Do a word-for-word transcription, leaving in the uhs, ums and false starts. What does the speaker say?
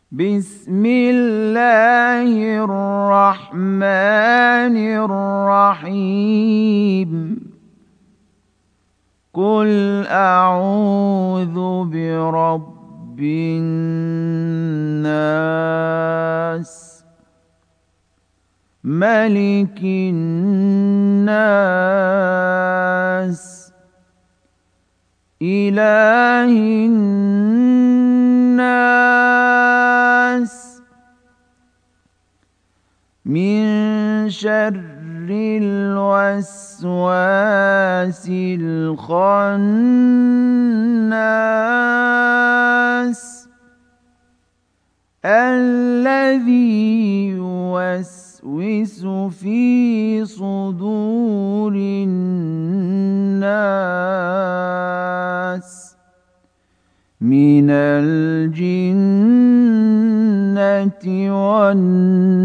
بسم الله الرحمن الرحيم قل أعوذ برب الناس ملك الناس إله الناس من شر الوسواس الخناس الذي يوسوس في صدور الناس من الجنة والناس.